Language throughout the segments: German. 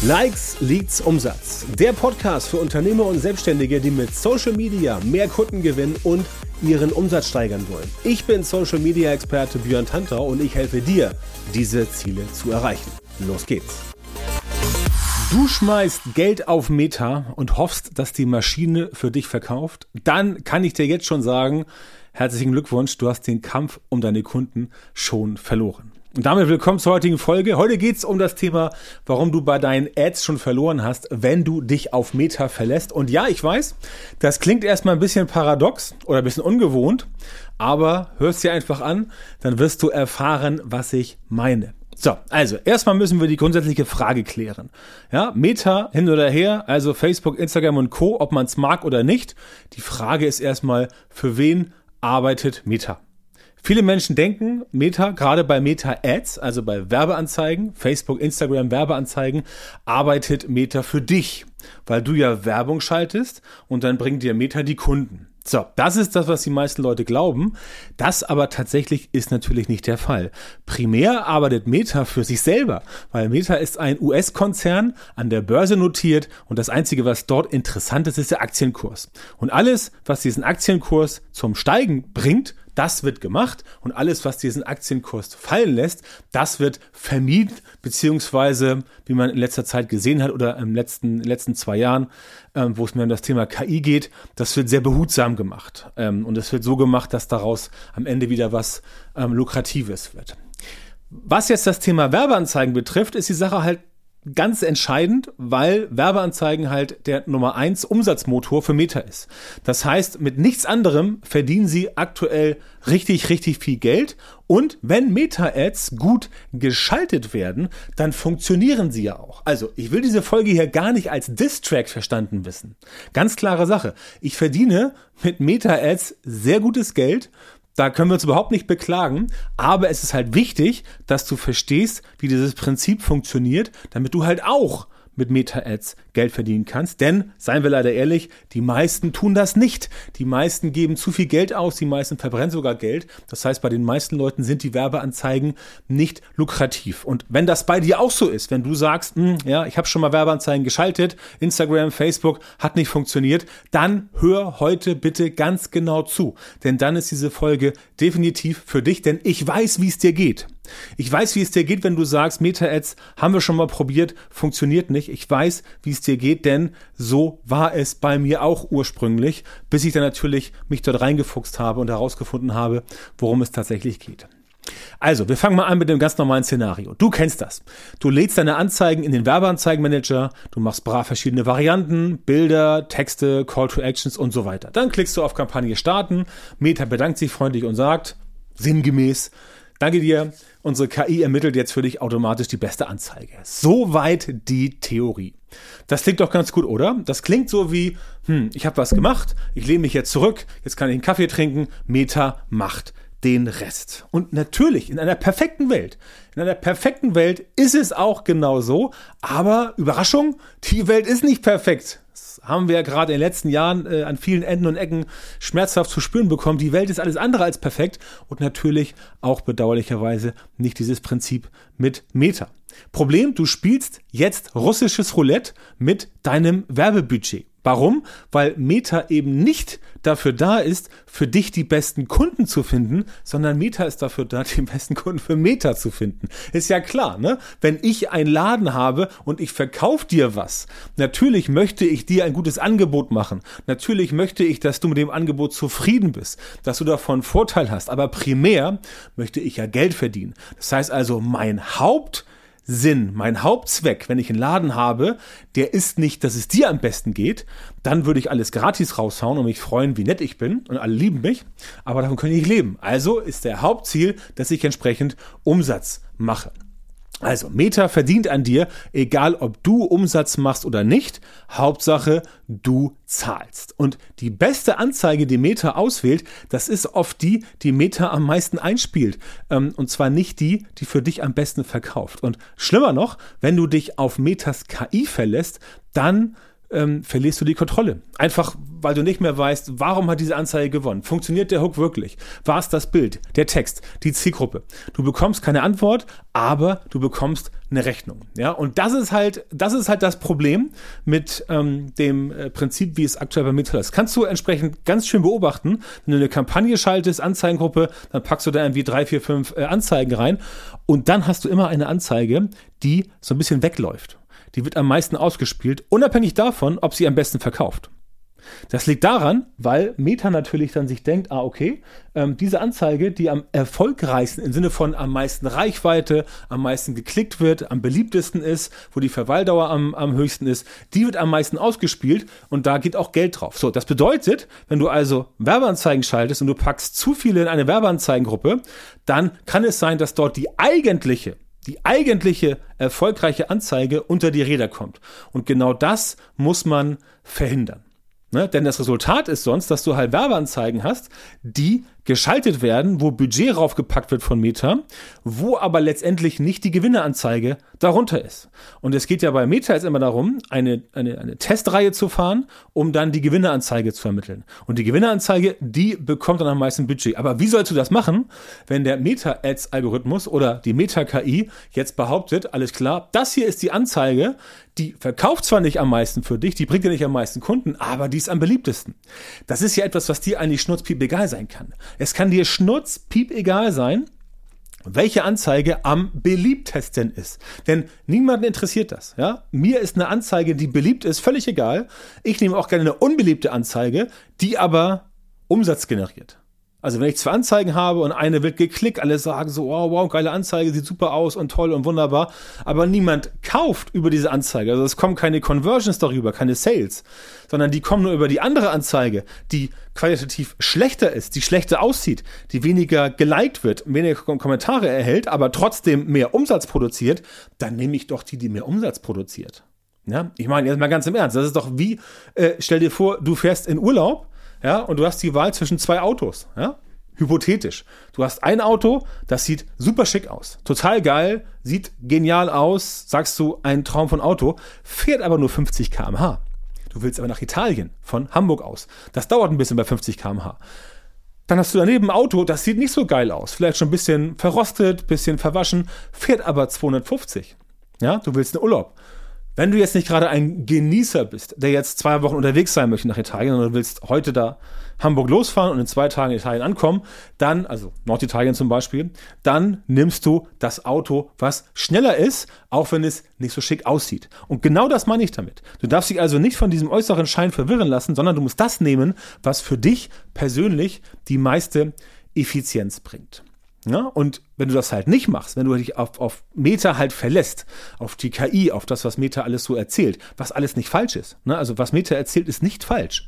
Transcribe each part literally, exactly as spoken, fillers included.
Likes, Leads, Umsatz. Der Podcast für Unternehmer und Selbstständige, die mit Social Media mehr Kunden gewinnen und ihren Umsatz steigern wollen. Ich bin Social Media Experte Björn Tantau und ich helfe dir, diese Ziele zu erreichen. Los geht's. Du schmeißt Geld auf Meta und hoffst, dass die Maschine für dich verkauft? Dann kann ich dir jetzt schon sagen, herzlichen Glückwunsch, du hast den Kampf um deine Kunden schon verloren. Und damit willkommen zur heutigen Folge. Heute geht es um das Thema, warum du bei deinen Ads schon verloren hast, wenn du dich auf Meta verlässt. Und ja, ich weiß, das klingt erstmal ein bisschen paradox oder ein bisschen ungewohnt, aber hörst dir einfach an, dann wirst du erfahren, was ich meine. So, also erstmal müssen wir die grundsätzliche Frage klären. Ja, Meta hin oder her, also Facebook, Instagram und Co., ob man es mag oder nicht. Die Frage ist erstmal, für wen arbeitet Meta? Viele Menschen denken, Meta, gerade bei Meta-Ads, also bei Werbeanzeigen, Facebook, Instagram, Werbeanzeigen, arbeitet Meta für dich, weil du ja Werbung schaltest und dann bringt dir Meta die Kunden. So, das ist das, was die meisten Leute glauben. Das aber tatsächlich ist natürlich nicht der Fall. Primär arbeitet Meta für sich selber, weil Meta ist ein U S-Konzern, an der Börse notiert und das Einzige, was dort interessant ist, ist der Aktienkurs. Und alles, was diesen Aktienkurs zum Steigen bringt, das wird gemacht und alles, was diesen Aktienkurs fallen lässt, das wird vermieden, beziehungsweise, wie man in letzter Zeit gesehen hat oder im letzten, letzten zwei Jahren, ähm, wo es mir um das Thema K I geht, das wird sehr behutsam gemacht. Ähm, und es wird so gemacht, dass daraus am Ende wieder was ähm, Lukratives wird. Was jetzt das Thema Werbeanzeigen betrifft, ist die Sache halt ganz entscheidend, weil Werbeanzeigen halt der Nummer eins Umsatzmotor für Meta ist. Das heißt, mit nichts anderem verdienen sie aktuell richtig, richtig viel Geld. Und wenn Meta-Ads gut geschaltet werden, dann funktionieren sie ja auch. Also, ich will diese Folge hier gar nicht als Diss-Track verstanden wissen. Ganz klare Sache. Ich verdiene mit Meta-Ads sehr gutes Geld. Da können wir uns überhaupt nicht beklagen, aber es ist halt wichtig, dass du verstehst, wie dieses Prinzip funktioniert, damit du halt auch mit Meta-Ads Geld verdienen kannst. Denn, seien wir leider ehrlich, die meisten tun das nicht. Die meisten geben zu viel Geld aus, die meisten verbrennen sogar Geld. Das heißt, bei den meisten Leuten sind die Werbeanzeigen nicht lukrativ. Und wenn das bei dir auch so ist, wenn du sagst, hm, ja, ich habe schon mal Werbeanzeigen geschaltet, Instagram, Facebook hat nicht funktioniert, dann hör heute bitte ganz genau zu. Denn dann ist diese Folge definitiv für dich, denn ich weiß, wie es dir geht. Ich weiß, wie es dir geht, wenn du sagst, Meta-Ads haben wir schon mal probiert, funktioniert nicht. Ich weiß, wie es dir geht, denn so war es bei mir auch ursprünglich, bis ich dann natürlich mich dort reingefuchst habe und herausgefunden habe, worum es tatsächlich geht. Also, wir fangen mal an mit dem ganz normalen Szenario. Du kennst das. Du lädst deine Anzeigen in den Werbeanzeigenmanager, du machst brav verschiedene Varianten, Bilder, Texte, Call to Actions und so weiter. Dann klickst du auf Kampagne starten, Meta bedankt sich freundlich und sagt, sinngemäß, danke dir, unsere K I ermittelt jetzt für dich automatisch die beste Anzeige. Soweit die Theorie. Das klingt doch ganz gut, oder? Das klingt so wie, hm, ich habe was gemacht, ich lehne mich jetzt zurück, jetzt kann ich einen Kaffee trinken, Meta macht den Rest. Und natürlich, in einer perfekten Welt, in einer perfekten Welt ist es auch genau so, aber Überraschung, die Welt ist nicht perfekt. Das haben wir ja gerade in den letzten Jahren äh, an vielen Enden und Ecken schmerzhaft zu spüren bekommen. Die Welt ist alles andere als perfekt und natürlich auch bedauerlicherweise nicht dieses Prinzip mit Meta. Problem, du spielst jetzt russisches Roulette mit deinem Werbebudget. Warum? Weil Meta eben nicht dafür da ist, für dich die besten Kunden zu finden, sondern Meta ist dafür da, die besten Kunden für Meta zu finden. Ist ja klar, ne? Wenn ich einen Laden habe und ich verkaufe dir was, natürlich möchte ich dir ein gutes Angebot machen. Natürlich möchte ich, dass du mit dem Angebot zufrieden bist, dass du davon Vorteil hast. Aber primär möchte ich ja Geld verdienen. Das heißt also, mein Haupt Sinn, mein Hauptzweck, wenn ich einen Laden habe, der ist nicht, dass es dir am besten geht, dann würde ich alles gratis raushauen und mich freuen, wie nett ich bin und alle lieben mich, aber davon kann ich nicht leben. Also ist der Hauptziel, dass ich entsprechend Umsatz mache. Also Meta verdient an dir, egal ob du Umsatz machst oder nicht, Hauptsache du zahlst. Und die beste Anzeige, die Meta auswählt, das ist oft die, die Meta am meisten einspielt. Und zwar nicht die, die für dich am besten verkauft. Und schlimmer noch, wenn du dich auf Metas K I verlässt, dann ähm, verlierst du die Kontrolle. Einfach, weil du nicht mehr weißt, warum hat diese Anzeige gewonnen? Funktioniert der Hook wirklich? War es das Bild, der Text, die Zielgruppe? Du bekommst keine Antwort, aber du bekommst eine Rechnung. Ja, und das ist halt, das ist halt das Problem mit ähm, dem äh, Prinzip, wie es aktuell bei Meta ist. Das kannst du entsprechend ganz schön beobachten. Wenn du eine Kampagne schaltest, Anzeigengruppe, dann packst du da irgendwie drei, vier, fünf äh, Anzeigen rein und dann hast du immer eine Anzeige, die so ein bisschen wegläuft. Die wird am meisten ausgespielt, unabhängig davon, ob sie am besten verkauft. Das liegt daran, weil Meta natürlich dann sich denkt, ah okay, ähm, diese Anzeige, die am erfolgreichsten im Sinne von am meisten Reichweite, am meisten geklickt wird, am beliebtesten ist, wo die Verweildauer am, am höchsten ist, die wird am meisten ausgespielt und da geht auch Geld drauf. So, das bedeutet, wenn du also Werbeanzeigen schaltest und du packst zu viele in eine Werbeanzeigengruppe, dann kann es sein, dass dort die eigentliche die eigentliche erfolgreiche Anzeige unter die Räder kommt. Und genau das muss man verhindern. Ne? Denn das Resultat ist sonst, dass du halt Werbeanzeigen hast, die geschaltet werden, wo Budget raufgepackt wird von Meta, wo aber letztendlich nicht die Gewinneranzeige darunter ist. Und es geht ja bei Meta jetzt immer darum, eine, eine, eine Testreihe zu fahren, um dann die Gewinneranzeige zu ermitteln. Und die Gewinneranzeige, die bekommt dann am meisten Budget. Aber wie sollst du das machen, wenn der Meta-Ads-Algorithmus oder die Meta-K I jetzt behauptet, alles klar, das hier ist die Anzeige, die verkauft zwar nicht am meisten für dich, die bringt dir nicht am meisten Kunden, aber die ist am beliebtesten. Das ist ja etwas, was dir eigentlich schnurzpiep egal sein kann. Es kann dir schnurzpiep egal sein, welche Anzeige am beliebtesten ist. Denn niemanden interessiert das. Ja? Mir ist eine Anzeige, die beliebt ist, völlig egal. Ich nehme auch gerne eine unbeliebte Anzeige, die aber Umsatz generiert. Also wenn ich zwei Anzeigen habe und eine wird geklickt, alle sagen so, wow, wow, geile Anzeige, sieht super aus und toll und wunderbar, aber niemand kauft über diese Anzeige. Also es kommen keine Conversions darüber, keine Sales, sondern die kommen nur über die andere Anzeige, die qualitativ schlechter ist, die schlechter aussieht, die weniger geliked wird, weniger Kommentare erhält, aber trotzdem mehr Umsatz produziert, dann nehme ich doch die, die mehr Umsatz produziert. Ja, ich meine jetzt mal ganz im Ernst, das ist doch wie, äh, stell dir vor, du fährst in Urlaub, ja, und du hast die Wahl zwischen zwei Autos, ja, hypothetisch. Du hast ein Auto, das sieht super schick aus, total geil, sieht genial aus, sagst du, ein Traum von Auto, fährt aber nur fünfzig Kilometer pro Stunde. Du willst aber nach Italien, von Hamburg aus. Das dauert ein bisschen bei fünfzig Kilometer pro Stunde. Dann hast du daneben ein Auto, das sieht nicht so geil aus, vielleicht schon ein bisschen verrostet, bisschen verwaschen, fährt aber zweihundertfünfzig. Ja, du willst einen Urlaub. Wenn du jetzt nicht gerade ein Genießer bist, der jetzt zwei Wochen unterwegs sein möchte nach Italien, sondern du willst heute da Hamburg losfahren und in zwei Tagen in Italien ankommen, dann, also Norditalien zum Beispiel, dann nimmst du das Auto, was schneller ist, auch wenn es nicht so schick aussieht. Und genau das meine ich damit. Du darfst dich also nicht von diesem äußeren Schein verwirren lassen, sondern du musst das nehmen, was für dich persönlich die meiste Effizienz bringt. Ja, und wenn du das halt nicht machst, wenn du dich auf, auf Meta halt verlässt, auf die K I, auf das, was Meta alles so erzählt, was alles nicht falsch ist. Ne? Also was Meta erzählt, ist nicht falsch.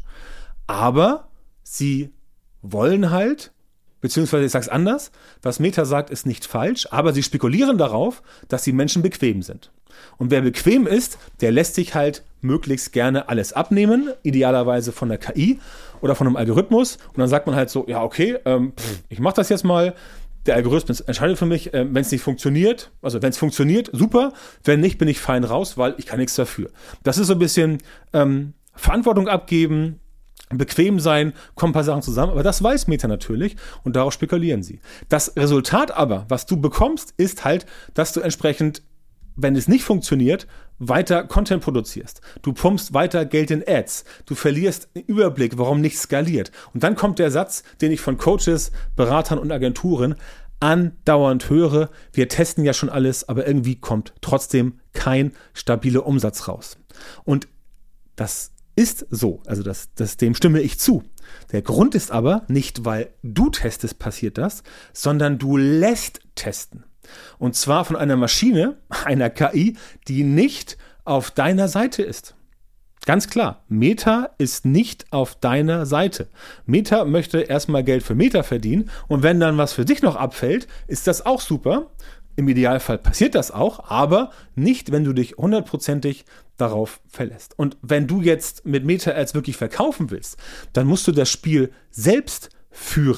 Aber sie wollen halt, beziehungsweise ich sage es anders, was Meta sagt, ist nicht falsch, aber sie spekulieren darauf, dass die Menschen bequem sind. Und wer bequem ist, der lässt sich halt möglichst gerne alles abnehmen, idealerweise von der K I oder von einem Algorithmus. Und dann sagt man halt so, ja okay, ähm, pff, ich mache das jetzt mal. Der Algorithmus entscheidet für mich, äh, wenn es nicht funktioniert, also wenn es funktioniert, super, wenn nicht, bin ich fein raus, weil ich kann nichts dafür. Das ist so ein bisschen ähm, Verantwortung abgeben, bequem sein, kommen ein paar Sachen zusammen, aber das weiß Meta natürlich und darauf spekulieren sie. Das Resultat aber, was du bekommst, ist halt, dass du entsprechend, wenn es nicht funktioniert, weiter Content produzierst. Du pumpst weiter Geld in Ads. Du verlierst den Überblick, warum nicht skaliert. Und dann kommt der Satz, den ich von Coaches, Beratern und Agenturen andauernd höre. Wir testen ja schon alles, aber irgendwie kommt trotzdem kein stabiler Umsatz raus. Und das ist so. Also das, das, dem stimme ich zu. Der Grund ist aber nicht, weil du testest, passiert das, sondern du lässt testen. Und zwar von einer Maschine, einer K I, die nicht auf deiner Seite ist. Ganz klar, Meta ist nicht auf deiner Seite. Meta möchte erstmal Geld für Meta verdienen und wenn dann was für dich noch abfällt, ist das auch super. Im Idealfall passiert das auch, aber nicht, wenn du dich hundertprozentig darauf verlässt. Und wenn du jetzt mit Meta-Ads wirklich verkaufen willst, dann musst du das Spiel selbst führen.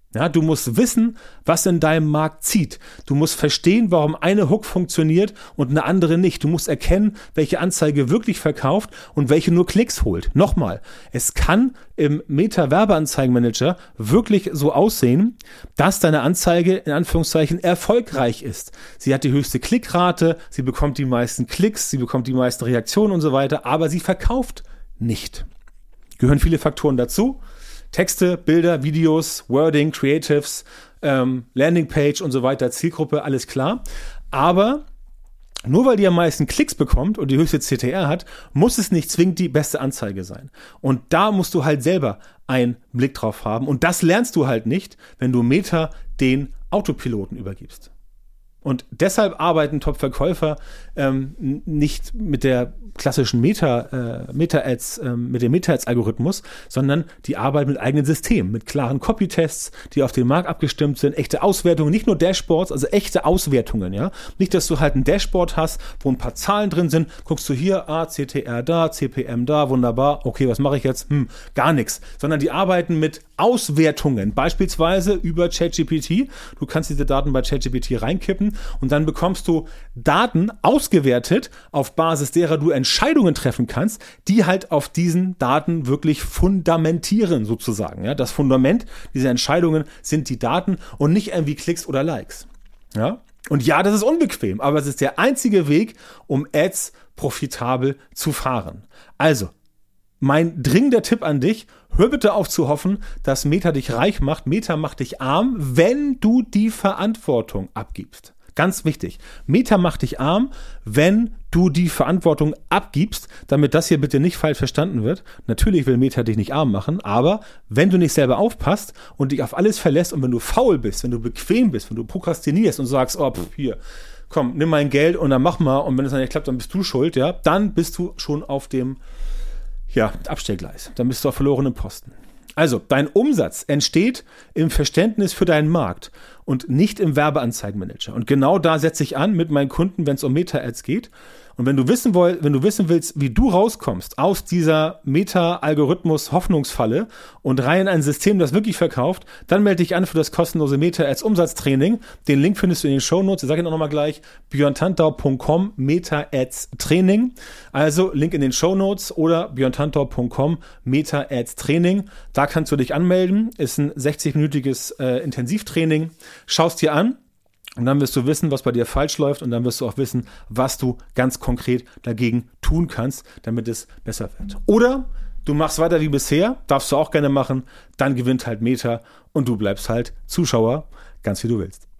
Ja, du musst wissen, was in deinem Markt zieht. Du musst verstehen, warum eine Hook funktioniert und eine andere nicht. Du musst erkennen, welche Anzeige wirklich verkauft und welche nur Klicks holt. Nochmal, es kann im Meta-Werbeanzeigenmanager wirklich so aussehen, dass deine Anzeige in Anführungszeichen erfolgreich ist. Sie hat die höchste Klickrate, sie bekommt die meisten Klicks, sie bekommt die meisten Reaktionen und so weiter, aber sie verkauft nicht. Gehören viele Faktoren dazu. Texte, Bilder, Videos, Wording, Creatives, ähm, Landingpage und so weiter, Zielgruppe, alles klar. Aber nur weil die am meisten Klicks bekommt und die höchste C T R hat, muss es nicht zwingend die beste Anzeige sein. Und da musst du halt selber einen Blick drauf haben. Und das lernst du halt nicht, wenn du Meta den Autopiloten übergibst. Und deshalb arbeiten Top-Verkäufer ähm, nicht mit der klassischen Meta, äh, Meta-Ads, ähm, mit dem Meta-Ads-Algorithmus, sondern die arbeiten mit eigenen Systemen, mit klaren Copy-Tests, die auf den Markt abgestimmt sind, echte Auswertungen, nicht nur Dashboards, also echte Auswertungen, ja. Nicht, dass du halt ein Dashboard hast, wo ein paar Zahlen drin sind, guckst du hier, ah, C T R da, C P M da, wunderbar, okay, was mache ich jetzt? Hm, gar nichts. Sondern die arbeiten mit Auswertungen, beispielsweise über ChatGPT. Du kannst diese Daten bei ChatGPT reinkippen und dann bekommst du Daten ausgewertet, auf Basis derer du Entscheidungen treffen kannst, die halt auf diesen Daten wirklich fundamentieren sozusagen. Ja, das Fundament dieser Entscheidungen sind die Daten und nicht irgendwie Klicks oder Likes. Ja, und ja, das ist unbequem, aber es ist der einzige Weg, um Ads profitabel zu fahren. Also, mein dringender Tipp an dich, hör bitte auf zu hoffen, dass Meta dich reich macht. Meta macht dich arm, wenn du die Verantwortung abgibst. Ganz wichtig. Meta macht dich arm, wenn du die Verantwortung abgibst, damit das hier bitte nicht falsch verstanden wird. Natürlich will Meta dich nicht arm machen, aber wenn du nicht selber aufpasst und dich auf alles verlässt und wenn du faul bist, wenn du bequem bist, wenn du prokrastinierst und sagst, oh, pff, hier, komm, nimm mein Geld und dann mach mal und wenn es dann nicht klappt, dann bist du schuld, ja, dann bist du schon auf dem Ja, Abstellgleis. Dann bist du auf verlorenem Posten. Also, dein Umsatz entsteht im Verständnis für deinen Markt und nicht im Werbeanzeigenmanager. Und genau da setze ich an mit meinen Kunden, wenn es um Meta-Ads geht. Und wenn du wissen woll, wenn du wissen willst, wie du rauskommst aus dieser Meta-Algorithmus-Hoffnungsfalle und rein in ein System, das wirklich verkauft, dann melde dich an für das kostenlose Meta-Ads-Umsatztraining. Den Link findest du in den Shownotes. Ich sage ihn auch nochmal gleich, björn tantau punkt com Meta-Ads-Training. Also Link in den Shownotes oder björn tantau punkt com Meta-Ads-Training. Da kannst du dich anmelden. Ist ein sechzig-minütiges äh, Intensivtraining. Schaust dir an. Und dann wirst du wissen, was bei dir falsch läuft und dann wirst du auch wissen, was du ganz konkret dagegen tun kannst, damit es besser wird. Oder du machst weiter wie bisher, darfst du auch gerne machen, dann gewinnt halt Meta und du bleibst halt Zuschauer, ganz wie du willst.